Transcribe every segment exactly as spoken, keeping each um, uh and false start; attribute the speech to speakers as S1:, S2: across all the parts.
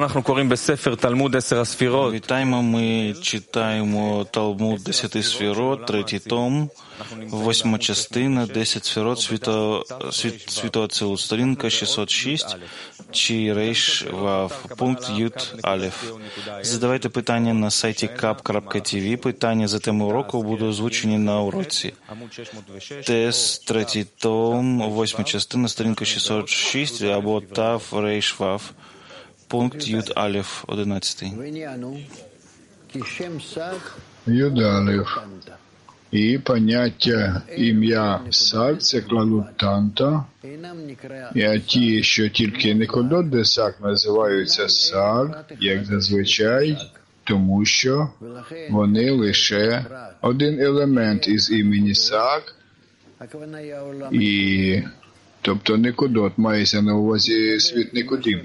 S1: Вітаємо, ми читаємо Талмуд Десяти Сфірот, третій том, восьма частина, Десять Сфірот, світо, світ, світоацилу, сторінка шістсот шість, чи рейш вав, пункт ют алеф. Задавайте питання на сайті кап крапка ті ві. Питання за тему уроку будуть озвучені на уроці. Тес, третій том, восьма частина, сторінка шістсот шість, або тав рейш вав. Пункт Юд Алеф, одинадцятий.
S2: Юд Алеф. І поняття ім'я Сак – це клалутанта. І ті, що тільки Никодот де Сак називаються Сак, як зазвичай, тому що вони лише один елемент із імені Сак. І, тобто Никодот мається на увазі світ Никодим.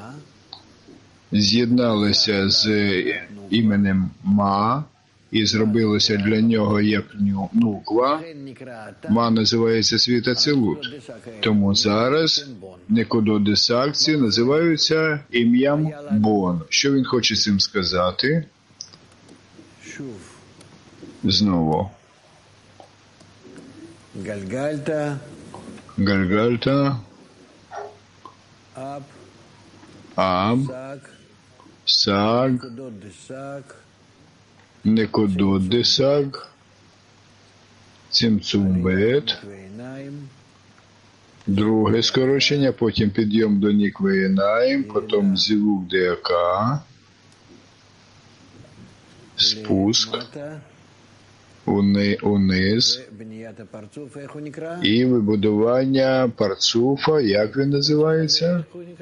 S2: З'єдналися з іменем Ма і зробилося для нього як нуква. Ма називається світ Ацилут. Тому зараз Никодот де Сакці називаються ім'ям Бон. Що він хоче цим сказати? Знову.
S3: Гальгальта.
S2: Гальгальта. Аб. Саг, Никодот де Саг, Цимцум Бет, друге скорочення, потім підйом до Нікве Інаїм, потім Зівук де Ака, спуск уни, униз і вибудування парцуфа, як він називається?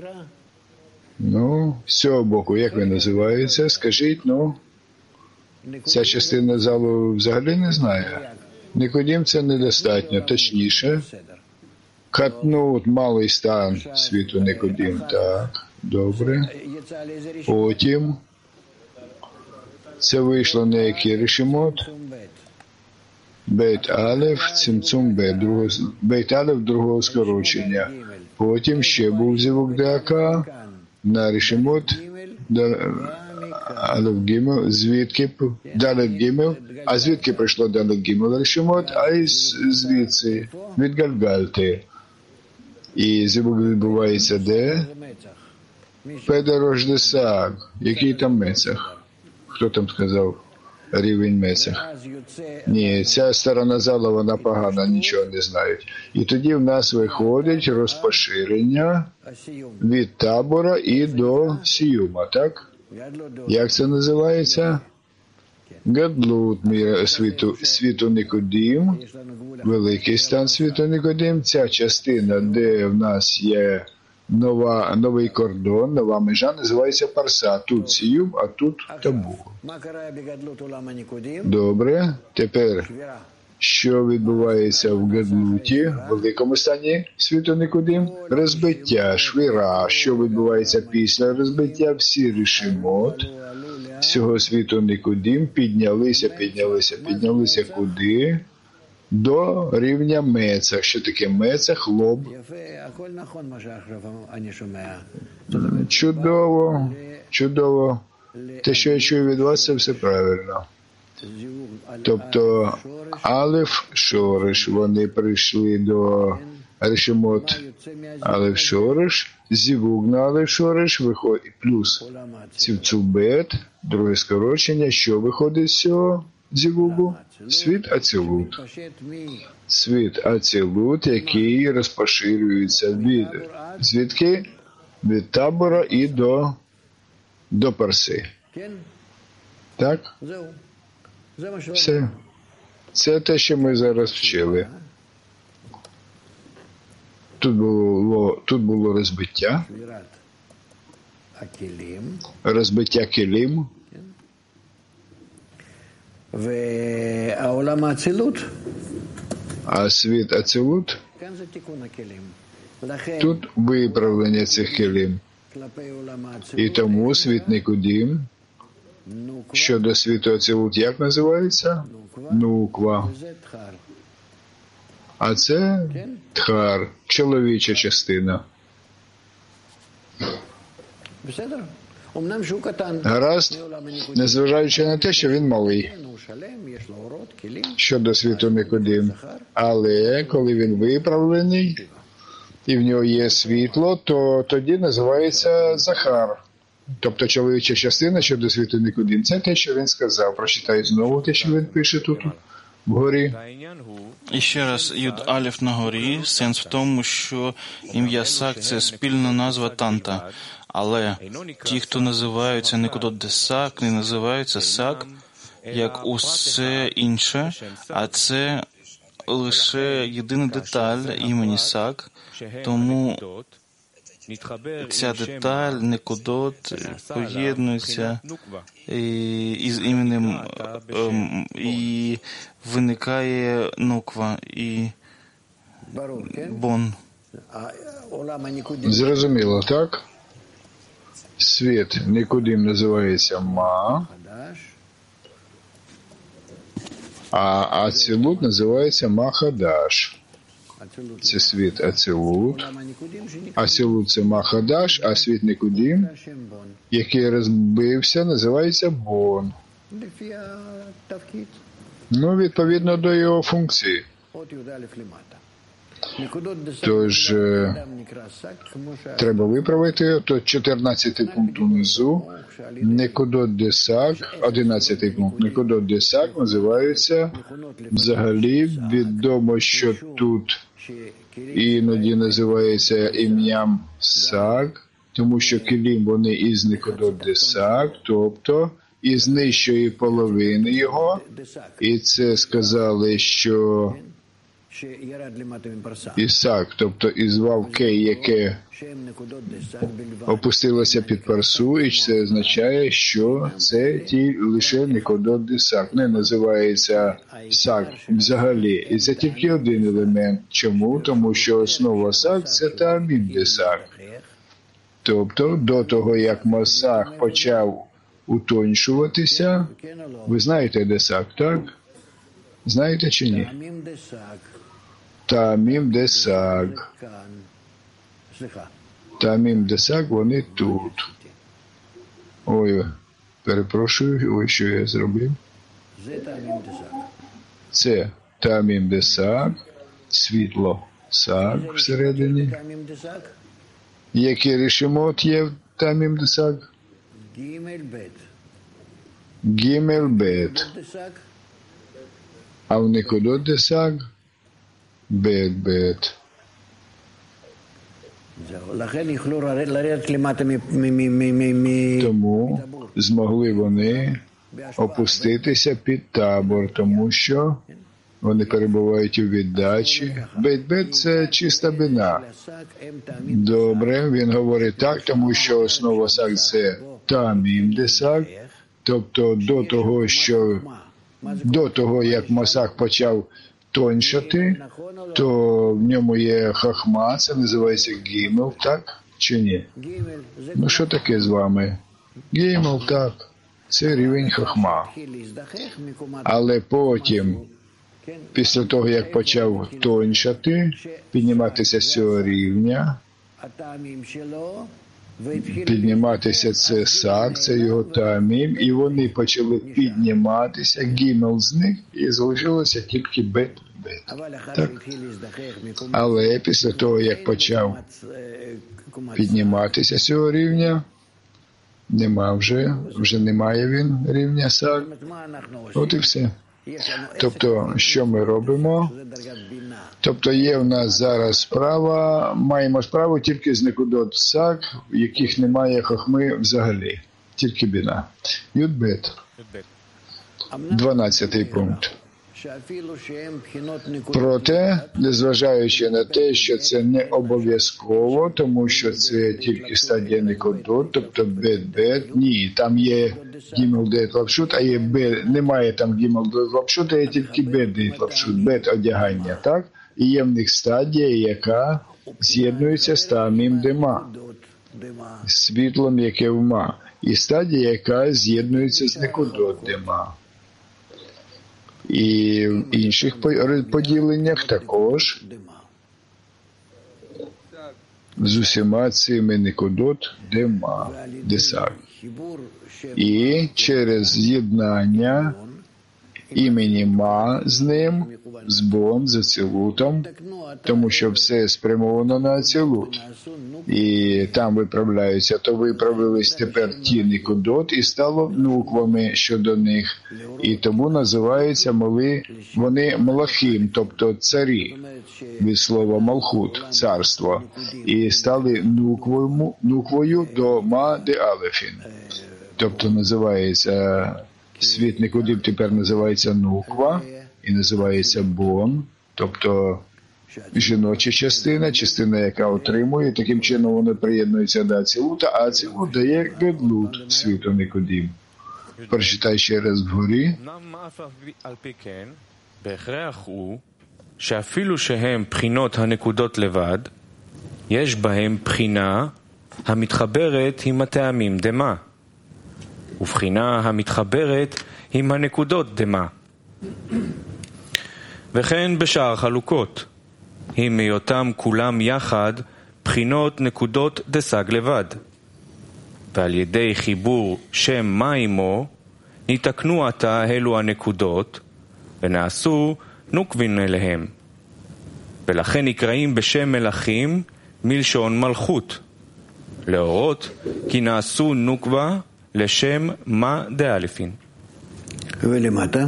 S2: Ну, з цього боку, як він називається? Скажіть, ну, ця частина залу взагалі не знає. Никодим це недостатньо, точніше. Катнут, малий стан світу Никодим, так, добре. Потім це вийшло на який решимот? Бейт Алеф, Цимцум Бет, другого, Бейт Алеф другого скорочення. Потім ще був Зівук де Ака. На решимот, Алеф Гімел, звідки, Далет Гімел, а звідки прийшло Далет Гімел решимот, а із звідси, від Гальгальти. І звук відбувається де? Педерош де Саг. Який там Мецах? Хто там сказав рівень Мецах? Ні, ця сторона зала, вона погана, нічого не знають. І тоді в нас виходить розпоширення від табора і до сіюма, так? Як це називається? Гадлут світу, світу Никодим, великий стан світу Никодим. Ця частина, де в нас є нова, новий кордон, нова межа, називається парса. Тут сіюм, а тут табур. Добре, тепер що відбувається в Гадлуті, в великому стані світу Никодим? Розбиття, швіра. Що відбувається після розбиття? Всі решимот всього світу Никодим піднялися, піднялися, піднялися куди? До рівня Мецах. Що таке Мецах? Лоб. Чудово, чудово. Те, що я чую від вас, це все правильно. Тобто Алеф, Шореш, вони прийшли до решимот Алеф, Шореш, Зівук на Алеф, Шореш, виходить, плюс Цимцубет, друге скорочення, що виходить з цього Зівугу? Світ Ацилут. Світ Ацилут, який розпоширюється від, звідки? Від табора і до, до парси. Так? Все. Це те, що ми зараз вчили. Тут було, тут було розбиття. Розбиття килим. А світ Ацилут? Тут виправлення цих килим. І тому світ Никодим щодо світу Ацилут як називається? Нуква. А це Тхар, чоловіча частина. Гаразд, незважаючи на те, що він малий, щодо світу Никодим. Але коли він виправлений, і в нього є світло, то тоді називається Захар. Тобто чоловіча частина щодо світу Никодим. Це те, що він сказав. Прочитаю знову те, що він пише тут вгорі.
S1: І ще раз, Юд Алеф на горі. Сенс в тому, що ім'я Сак – це спільна назва Танта. Але ті, хто називаються Никодот де Сак, не називаються Сак, як усе інше, а це лише єдина деталь імені Сак, тому ця деталь, Никодот, поєднується із іменем і виникає Нуква і Бон.
S2: Зрозуміло, так? Світ Никодим називається Ма, а Ацилут називається Махадаш. Це світ Ацилут. Ацилут – це Махадаш, а світ Никодим, який розбився, називається Бон. Ну, відповідно до його функції. Тож, треба виправити, то чотирнадцятий пункт унизу, Никодот де Сак, одинадцятий пункт, Никодот де Сак називаються, взагалі, відомо, що тут іноді називається ім'ям Сак, тому що Келім вони із Никодот де Сак, тобто із нижчої половини його, і це сказали, що Ісак, тобто із Вавкей, яке опустилося під парсу, і це означає, що це ті лише Никодот де Сак. Не називається Сак взагалі. І це тільки один елемент. Чому? Тому що основа Сак – це Таамім де Сак. Тобто, до того, як Масах почав утоншуватися, ви знаєте, де Сак, так? Знаєте чи ні? Таамім де Сак. Таамім де Сак, вони тут. Ой, перепрошую, ой, що я зробив. Це Таамім де Сак, світло Сак всередині. Який рішимот є в Таамім де Сак? Гімел бет. А в Никодот де Сак? Бет бет. Тому змогли вони опуститися під табор, тому що вони перебувають у віддачі. Бет-бет – це чиста бина. Добре, він говорить так, тому що основа Сак – це Таамім де Сак, тобто до того, що до того, як Масах почав тоншати, то в ньому є хахма, це називається гімел, так чи ні? Ну що таке з вами? Гімел, так, це рівень хахма. Але потім, після того, як почав тоншати, підніматися з цього рівня, підніматися це Сак, це його Таамім, і вони почали підніматися, гімел зник, і залишилося тільки бет, бет. Так? Але після того, як почав підніматися з цього рівня, нема вже, вже немає він рівня Сак. От і все. Тобто, що ми робимо? Тобто, є в нас зараз справа, маємо справу тільки з Никодот Сак, в яких немає хохми взагалі, тільки біна. Юдбет. дванадцятий пункт. Проте, незважаючи на те, що це не обов'язково, тому що це тільки стадія Никодот, тобто бет-бет, ні, там є гімел дейт лапшут, а є бет, немає там гімел дейт лапшут, а є тільки бет дейт лапшут, бет одягання, так? І є в них стадія, яка з'єднується з Таамім де Ма, світлом, яке в Ма, і стадія, яка з'єднується з Никодот де Ма. І в інших поділеннях також з усіма цими Никодот де Ма, де Сак. і через з'єднання імені Ма з ним, з Бон, з Ацилутом, тому що все спрямовано на Ацилут. І там виправляються, то виправились тепер ті Никудот і стало нуквами щодо них. І тому називаються мали, вони Малахим, тобто царі, від слова Малхут, царство. І стали нуквою, нуквою до Ма де Алефін. Тобто називається світ Никудим, тепер називається нуква і називається Бон, тобто жіноча частина, частина, яка отримує, таким чином вони приєднуються до Ацилута, а Ацилут дає Гедлут світу Никудим. Прочитай ще раз вгорі.
S3: בהכרח הוא שאפילו שהם בחינות הנקודות לבד, יש בהם בחינה המתחברת עם הטעמים דמה, ובחינה המתחברת עם הנקודות דמה. וכן בשאר חלוקות, עם היותם כולם יחד בחינות נקודות דסג לבד. ועל ידי חיבור שם מה עמו, נתקנו עתה אלו הנקודות, ונעשו נוקבין אליהם. ולכן נקראים בשם מלכים מלשון מלכות, להורות כי נעשו נוקבה לשם מה דאלפין.
S4: ולמטה?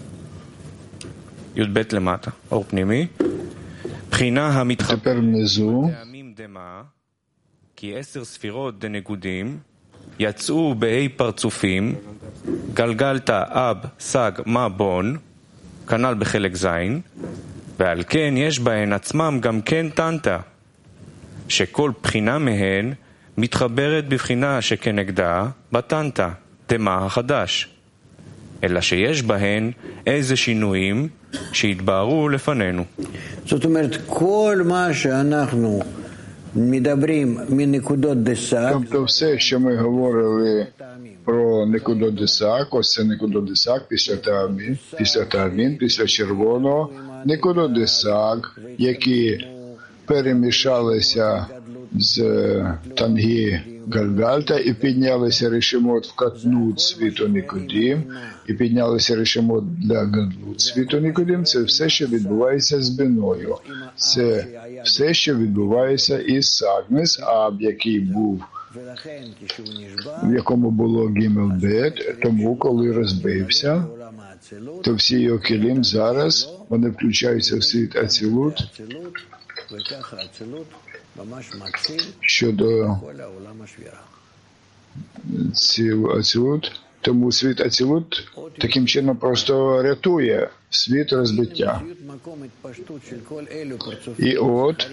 S3: י"ב למטה, אור פנימי. בחינה המתחברת טעמים דמה, כי עשר ספירות דנקודים יצאו באי פרצופים, גלגלת אב סג מה בון, כנ"ל בחלק זין, ועל כן יש בהן עצמם גם כן טנטה, שכל בחינה מהן מתחברת בבחינה שכנגדה בטנטה, דמה החדש, אלא שיש בהן איזה שינויים שהתבהרו לפנינו.
S4: זאת אומרת, כל מה שאנחנו מדברים מנקודות דסק,
S2: тобто все, що ми говорили про Никудот десак, ось це Никудот десак після Таамін, після Таамін, після червоного, Никудот десак, які перемішалися з Тангі Гальгальта і піднялися Ришимот в Катнут світу Никудим, і піднялися Ришимот для Гадлут світу Никудим, це все, що відбувається з Біною. Це все, що відбувається із Сагнес, Аб, який був, в якому було Гімел-Бет, тому коли розбився, то всі його кілім зараз, вони включаються в світ Ацилут, щодо Ацилут, тому світ Ацилут таким чином просто рятує світ розбиття. І от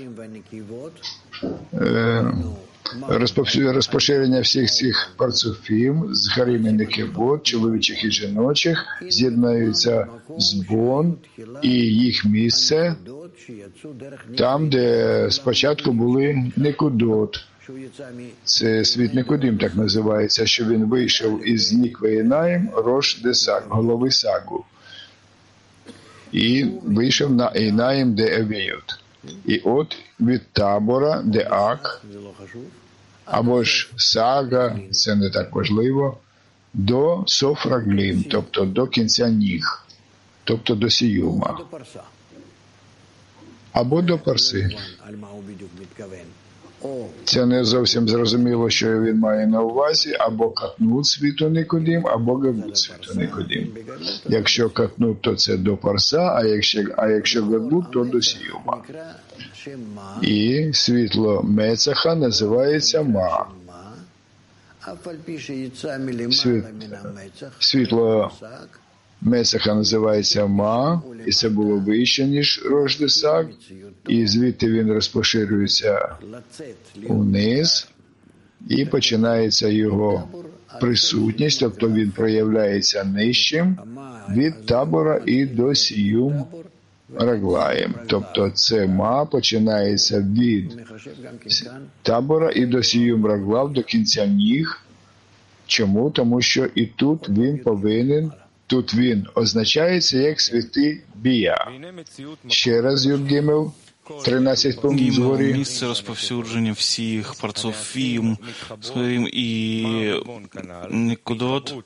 S2: е, розпоширення всіх цих парцуфів з харим і некевод, чоловічих і жіночих, з'єднаються з Бон і їх місце там, де спочатку були Никудот. Це світ Никудим, так називається, що він вийшов із Нікве Інаїм, Рош де Саг, голови Сагу. І вийшов на Інаїм де Евіот. І от від табора, де Ак, або ж Сага, це не так важливо, до Софраглім, тобто до кінця ніг, тобто до Сіюма. Або до Парси. Це не зовсім зрозуміло, що він має на увазі, або Катнут світу Никудим, або Гадлут світу Никудим. Якщо Катнут, то це до Парса, а якщо, а якщо Гадлут, то до Сіюма. І світло Мецаха називається Ма. Світ, світло Мецаха називається Ма, і це було вище, ніж Рош де Саг, і звідти він розпоширюється униз, і починається його присутність, тобто він проявляється нижчим, від табора і до Сіюм Раглаєм. Тобто це Ма починається від табора і до Сіюм Раглав, до кінця ніг. Чому? Тому що і тут він повинен, тут він означається як святи Бія. Ще раз Юд Гімел. тринадцять пунктів згорі.
S1: Місце розповсюдження всіх парцуфім і Некудот,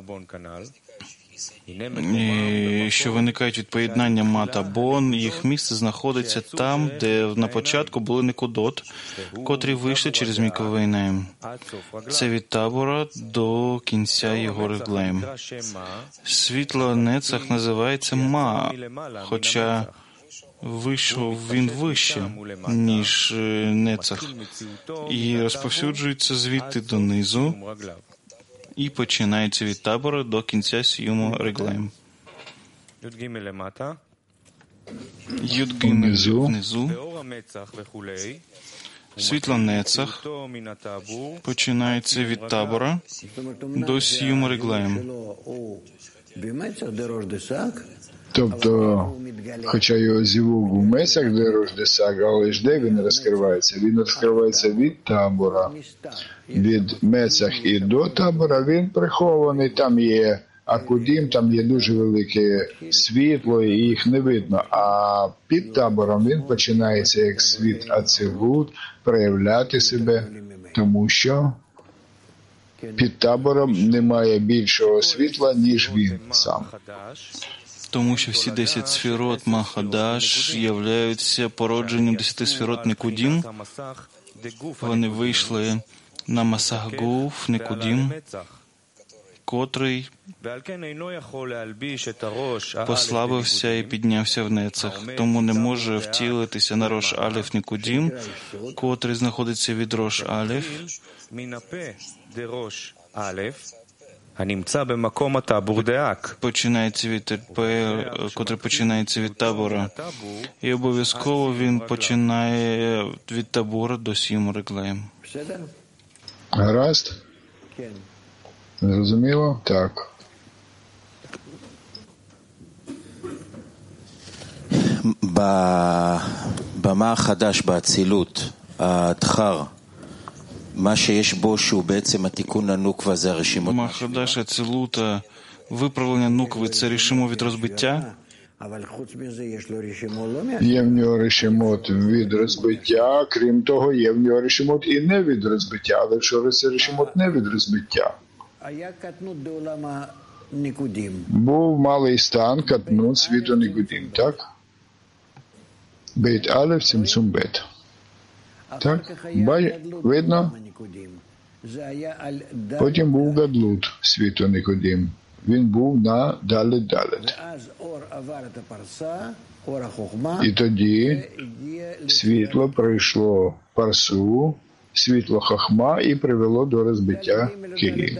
S1: що виникають від поєднання ма та бон, їх місце знаходиться там, де на початку були Некудот, котрі вийшли через Міквейнеєм. Це від табора до кінця його реглеєм. Світло Нецах називається ма, хоча вийшов він вище, ніж Нецах, і розповсюджується звідти донизу, і починається від табора до кінця сьому реглеєм. Юд-гімель внизу, світло Нецах починається від табора до сьому реглеєм.
S2: Тобто, хоча його зівук у Месах, де Рождесак, але ж де він розкривається? Він розкривається від табора. Від Месах і до табора він прихований, там є Акудім, там є дуже велике світло, і їх не видно. А під табором він починається як світ Ацилут, проявляти себе, тому що під табором немає більшого світла, ніж він сам.
S1: Тому що всі десять сферот Махадаш являються породженням десяти сферот Некудім. Вони вийшли на Масах Гуф Некудім, котрий послабився і піднявся в Нецах, тому не може втілитися на Рош Алеф Некудім, котрий знаходиться від Рош Алеф, починається від котрий починається від табора, і обов'язково він починає від табора до сьому реглеєм.
S2: Гаразд? Зрозуміло? Так.
S5: במה החדש באצילות, הדחר, מה שיש בו שהוא בעצם התיקון לנוקווה זה הרשימות.
S1: Махадаш Ацилута, виправлення нукви – це рішимо від розбиття?
S2: Є в нього решемот від розбиття, крім того, є в нього решемот і не від розбиття, але якщо це решемот не від розбиття. Був малий стан, катнут світу Нікудім, так? Бейт Алеф, Цимцум Бет. Так? Бай, видно? Потім був Гадлут світу Нікудім. Він був на Далет-Далет. І тоді світло прийшло парсу, світло Хахма і привело до розбиття Килі.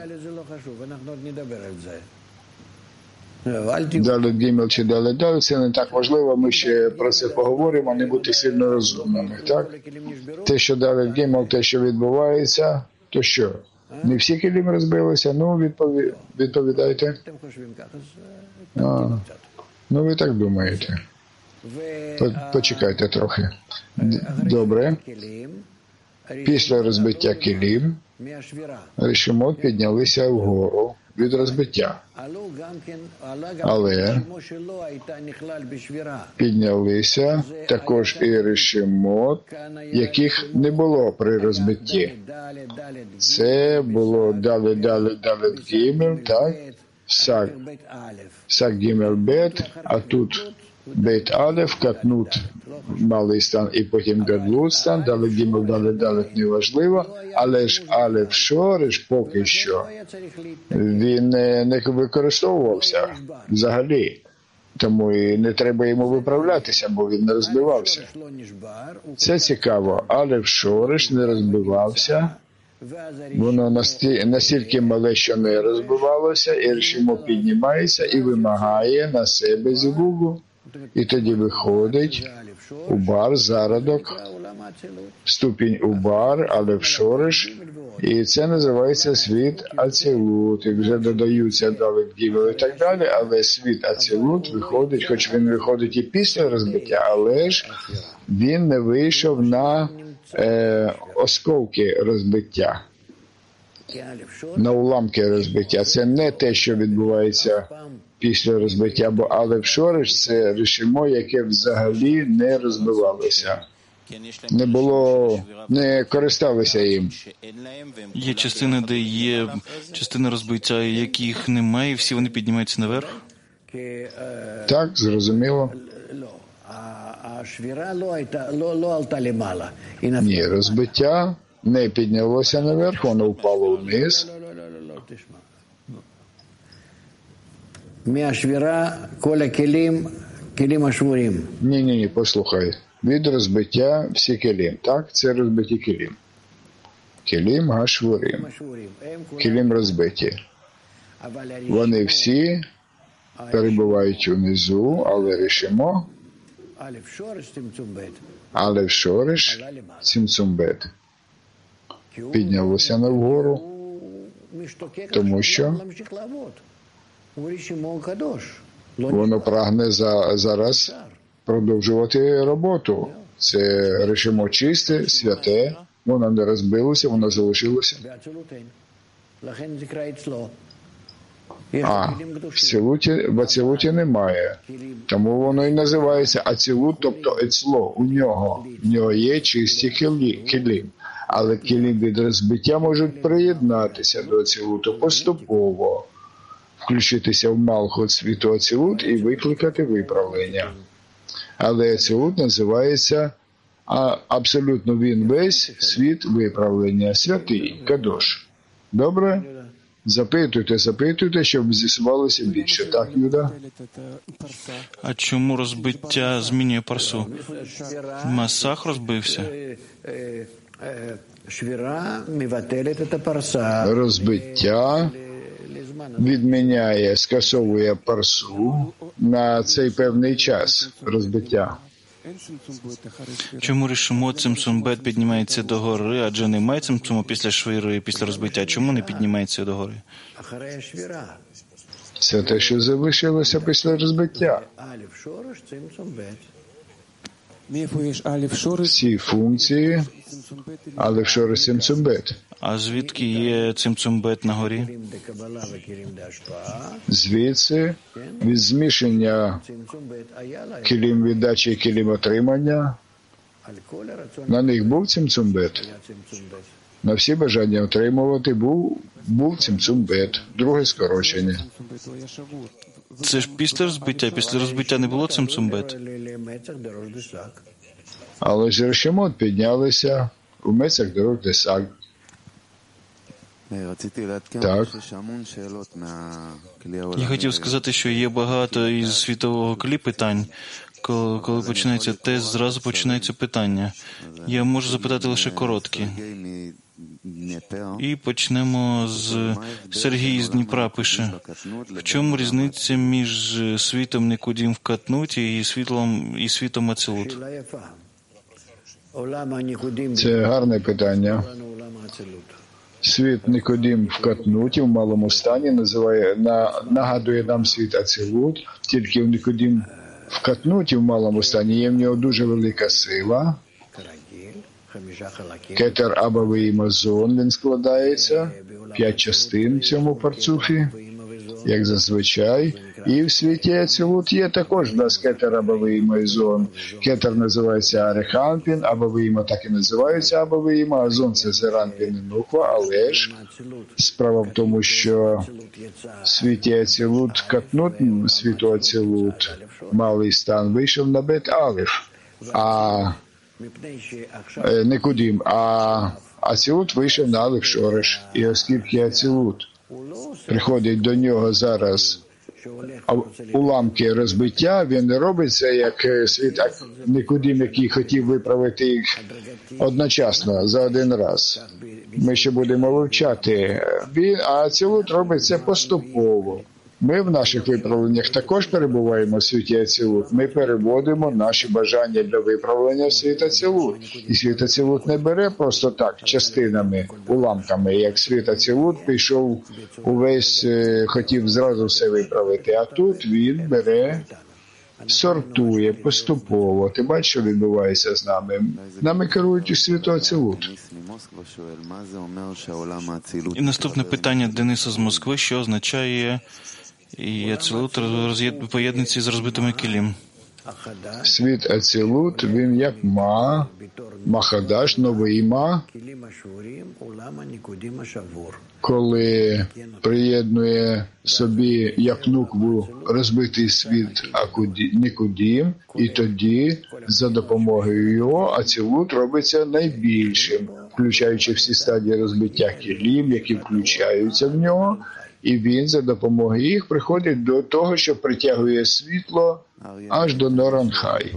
S2: Далет Гімел чи Далет Далет, це не так важливо, ми ще про це поговоримо, не бути сильно розумними, так? Те, що Далет Гімел, те, що відбувається, то що? Не всі килім розбилися? Ну, відпові... відповідайте. А, ну, ви так думаєте. Почекайте трохи. Добре. Після розбиття килім решемот піднялися вгору від розбиття. Але піднялися також і решемот, яких не було при розбитті. Це було Далет-Далет Гімел, так? Сак, Сак Гімел Бет, а тут Бейт Алеф, Катнут, малий стан, і потім Гадлут стан, Далет Гімел, Далет Далет неважливо, але ж Алеф Шореш поки що він не, не використовувався взагалі. Тому і не треба йому виправлятися, бо він не розбивався. Це цікаво. Алеф Шореш не розбивався, воно настільки мале, що не розбивалося, і решимо піднімається і вимагає на себе зівугу. І тоді виходить убар, зародок, ступінь убар, Алеф Шореш, і це називається світ Ацилут. І вже додаються Далет Гімел і так далі, але світ Ацилут виходить, хоч він виходить і після розбиття, але ж він не вийшов на е, осколки розбиття, на уламки розбиття. Це не те, що відбувається після розбиття, бо Алеф Шореш – це решимо, яке взагалі не розбивалося. Не було, не користалися їм.
S1: Є частини, де є частини розбиття, яких немає, і всі вони піднімаються наверх?
S2: Так, зрозуміло. Ні, розбиття не піднялося наверх, воно впало вниз. Ні-ні-ні, послухай. Від розбиття всі келім. Так, це розбиті келім. Келім гашвурим. Келім розбиті. Вони всі перебувають унизу, але рішимо. Алеф Шореш Цимцум-бет піднялося навгору, тому що воно прагне за, зараз продовжувати роботу. Це режимо чисте, святе, воно не розбилося, воно залишилося. А в цілуті, в ацілуті немає. Тому воно і називається ацілут, тобто ецло. У нього, в нього є чисті кілі. Але кілі від розбиття можуть приєднатися до ацілуту поступово, включитися в малхут світу ацілут і викликати виправлення. Але ацілут називається, а абсолютно він весь світ виправлення, святий, кадош. Добре? Запитуйте, запитуйте, щоб з'ясувалося більше. Так, Юда?
S1: А чому розбиття змінює парсу? Масах розбився?
S2: Розбиття відміняє, скасовує парсу на цей певний час розбиття.
S1: Чому рішимо Цимцум-бет піднімається до гори, адже немає Цимцуму після швири, після розбиття? Чому не піднімається до гори?
S2: Це те, що залишилося після розбиття. Всі функції Алеф Шореш Цимцум-бет.
S1: А звідки є Цимцум-бет на горі?
S2: Звідси, від змішання кілім віддачі і кілім отримання, на них був Цимцум-бет. На всі бажання отримувати був, був Цимцум-бет. Друге скорочення.
S1: Це ж після розбиття. Після розбиття не було Цимцум-бет.
S2: Але ж решемот піднялися у Мецах дорог Десаг. Так.
S1: Я хотів сказати, що є багато із світового клі питань. Коли, коли починається тест, зразу починаються питання. Я можу запитати лише короткі. І почнемо з Сергій з Дніпра пише. В чому різниця між світом Никудім в Катнуті і світлом і світом Ацилут?
S2: Це гарне питання. Світ Никодим в Катнуті, в малому стані, називає, на, нагадує нам світ Ацилут, тільки в Никодим в Катнуті, в малому стані, є в нього дуже велика сила. Кетер Абавий і Мазон, він складається, п'ять частин в цьому парцуфі, як зазвичай. І в світі Ацилут є також в нас кетер Абавий Мазон. Кетер називається Ареханпін, Абавиїма так і називаються Абавиїма, Азон це Зеранпін і Нуква, але ж справа в тому, що в світі Ацилут Катнут, світу Ацилут, малий стан вийшов на Бет Алеф, а Никудим, а Ацилут вийшов на Алеф Шореш. І оскільки Ацилут приходить до нього зараз уламки розбиття, він не робить це як світ Никудим, який хотів виправити їх одночасно, за один раз. Ми ще будемо вивчати. А Ацилут робить це поступово. Ми в наших виправленнях також перебуваємо в світі Ацилут. Ми переводимо наші бажання для виправлення в світ Ацилут. І світ Ацилут не бере просто так, частинами, уламками, як світ Ацилут пішов увесь, хотів зразу все виправити. А тут він бере, сортує поступово. Ти бачиш, що відбувається з нами? Нами керують у світу Ацилут.
S1: І наступне питання Дениса з Москви, що означає і Ацилут поєднується з розбитими кілім.
S2: Світ Ацилут, він як ма, Махадаш, новий ма, коли приєднує собі як нукву розбитий світ Нікудім, і тоді за допомогою його Ацилут робиться найбільшим, включаючи всі стадії розбиття кілім, які включаються в нього, і він за допомогою їх приходить до того, що притягує світло аж до Норанхай.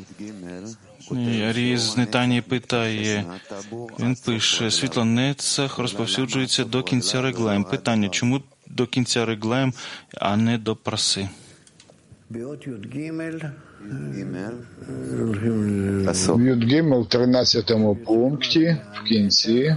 S1: Арій з Нетанії питає, він пише, світло Нецах розповсюджується до кінця Реглаєм. Питання, чому до кінця Реглаєм, а не до Парси?
S2: В Юдгімел, тринадцятому пункті, в кінці,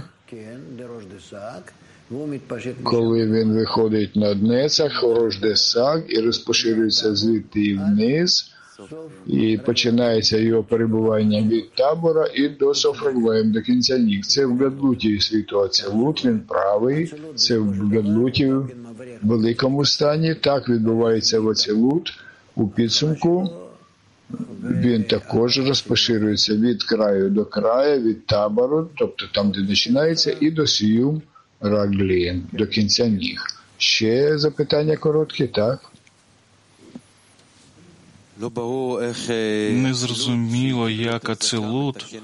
S2: коли він виходить над Нецах, Рождесак, і розпоширюється звідти і вниз, і починається його перебування від табора і до Софреглаєм, до кінця ніг. Це в Гадлуті світу Ацилут, він правий, це в Гадлуті в великому стані, так відбувається в Ацилут. У підсумку він також розпоширюється від краю до краю, від табору, тобто там, де починається, і до Сіюм Раглін, до кінця ніг. Ще запитання короткі, так?
S1: Незрозуміло, як Ацилут,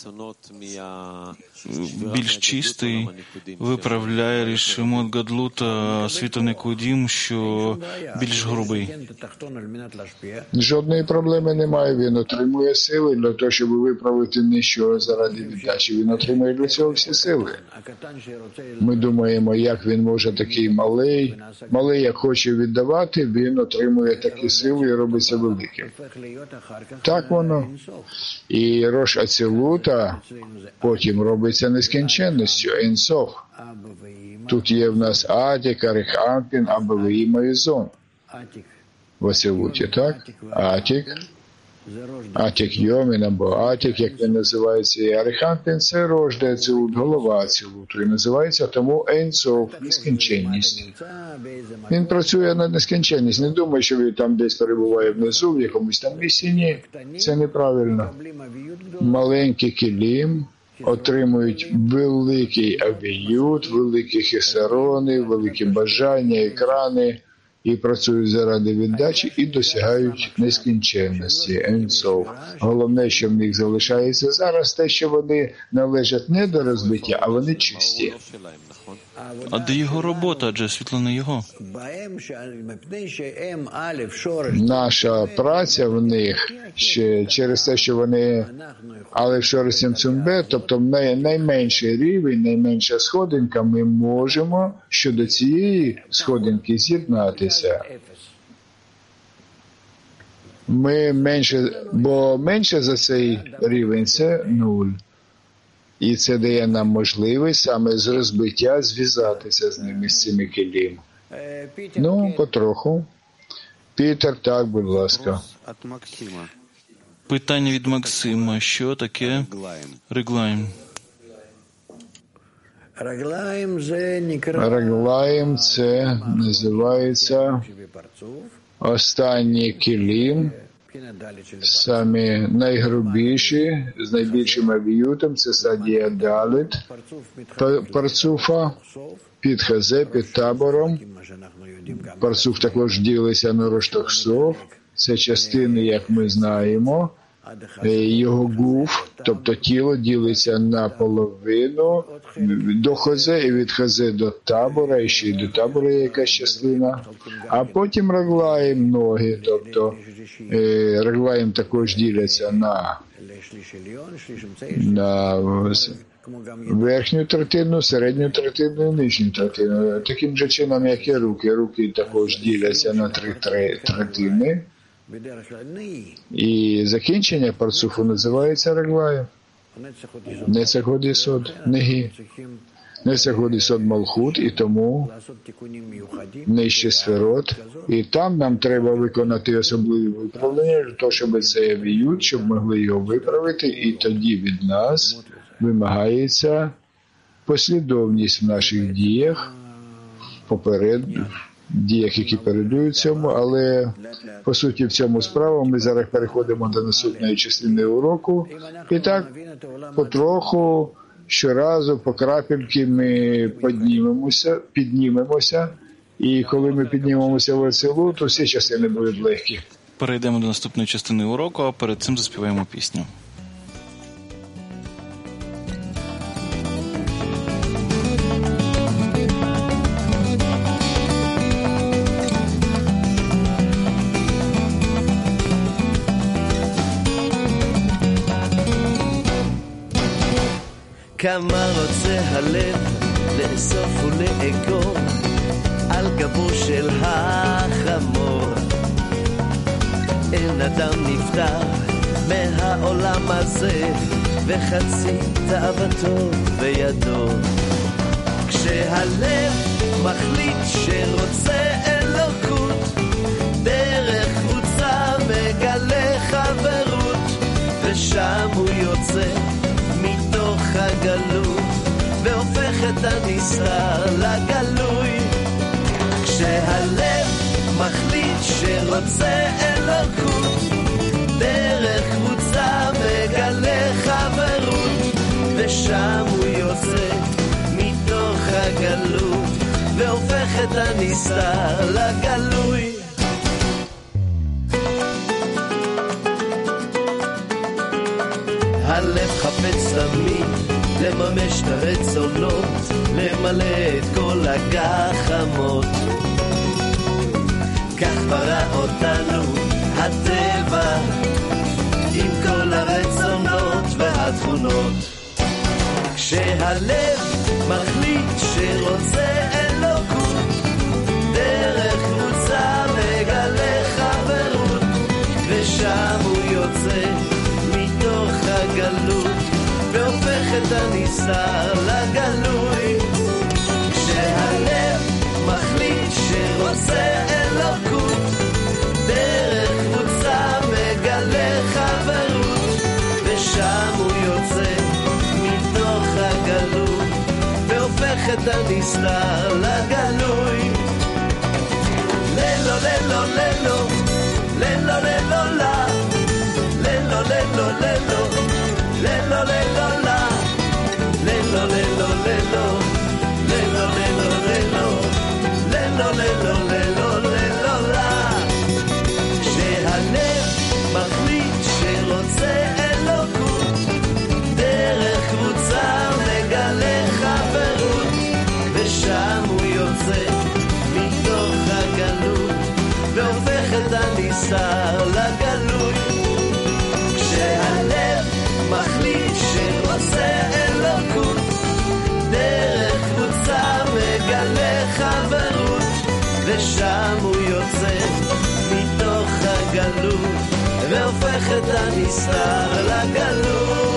S1: більш чистий, виправляє рішимот Гадлута світу Нікудім, що більш грубий.
S2: Жодної проблеми немає. Він отримує сили для того, щоб виправити нижчого заради віддачі. Він отримує для цього всі сили. Ми думаємо, як він може такий малий. Малий, як хоче віддавати, він отримує такі сили і робиться великим. Так воно. І Рош Ацилута потім робиться нескінченністю, Ейнсоф. Тут є в нас Атік, Ариханпін, Абавиїм, Айзон. В Ацилуті, так? Атік. Атік Йомін або Атік, як він називається. І Ариханпін – це Рош Ацилут, голова Ацилуту. І називається тому Ейнсоф, нескінченність. Він працює над нескінченністю. Не думай, що він там десь перебуває внизу, в якомусь там місці. Ні, це неправильно. Маленький кілім отримують великий авіют, великі хесарони, великі бажання, екрани, і працюють заради віддачі, і досягають нескінченності, Ейнсоф. Головне, що в них залишається зараз, те, що вони належать не до розбиття, а вони чисті.
S1: А де його робота, адже світло не його?
S2: Наша праця в них ще через те, що вони Алеф Шоресім Цумбе, тобто найменший рівень, найменша сходинка, ми можемо щодо цієї сходинки з'єднатися. Ми менше, бо менше за цей рівень – це нуль. І це дає нам можливість саме з розбиття зв'язатися з ними, з цими кілім. Ну, потроху. Пітер, так, будь ласка.
S1: Питання від Максима. Що таке Реглаєм?
S2: Реглаєм – це називається останній кілім, самі найгрубіші, з найбільшим авіютом, це стадія Далит, парцуфа, під хазе, під табором. Парцуф також ділиться на Роштахсов, це частини, як ми знаємо. Його гуф, тобто тіло, ділиться на половину до хазе, і від хазе до табора, і ще й до табора є якась частина. А потім реглаєм ноги, тобто реглаєм також діляться на, на верхню третину, середню третину і нижню третину. Таким же чином, як і руки. Руки також діляться на три третини. І закінчення парцуфу називається реглаєм. Нецах год єсод, неги. Нецах год єсод малхут, і тому нижче сферот. І там нам треба виконати особливі виправлення, для того, щоб це авіют, щоб могли його виправити, і тоді від нас вимагається послідовність в наших діях поперед, діях, які передують цьому, але по суті в цьому справа. Ми зараз переходимо до наступної частини уроку. І так, потроху, щоразу, по крапельки ми піднімемося, піднімемося. І коли ми піднімемося в Ацилут, то всі частини будуть легкі.
S1: Перейдемо до наступної частини уроку, а перед цим заспіваємо пісню.
S6: כמה רוצה הלב לאסוף ולאגור על גבו של החמור. אין אדם נפטר מהעולם הזה וחצי תאוותו בידו. כשהלב מחליט שרוצה אלוקות, דרך קבוצה מגלה חברות, ושם הוא יוצא מתוך הגלות והופך את הנסתר לגלוי. כשהלב מחליט שרוצה אלוקות, דרך קבוצה מגלה חברות, ושם הוא יוצא מתוך הגלות והופך את הנסתר לגלוי. הלב חפץ תמיד לממש את הרצונות, למלא את כל הגחמות. כך ברא אותנו הטבע עם כל הרצונות והתכונות. כשהלב מחליט שרוצה אלוקות, דרך קבוצה מגלה חברות, ושם הוא יוצא מתוך הגלות והופך את הנסתר לגלוי. כשהלב מחליט שרוצה אלוקות, דרך קבוצה מגלה חברות, ושם הוא יוצא מתוך הגלות והופך את הנסתר לגלוי. ללו ללו ללו ללו ללו לה ללו ללו ללו ללו ללו לה ללו ללו ללו ללו ללו ללו ללו ללו ללו ללו לה. כשהלב מחליט שרוצה אלוקות, דרך קבוצה מגלה חברות, ושם הוא יוצא מתוך הגלות והופך את הנסתר לגלוי. כשהלב מחליט שרוצה אלוקות, דרך קבוצה מגלה חברות, ושם הוא יוצא מתוך הגלות והופך את הנסתר לגלות.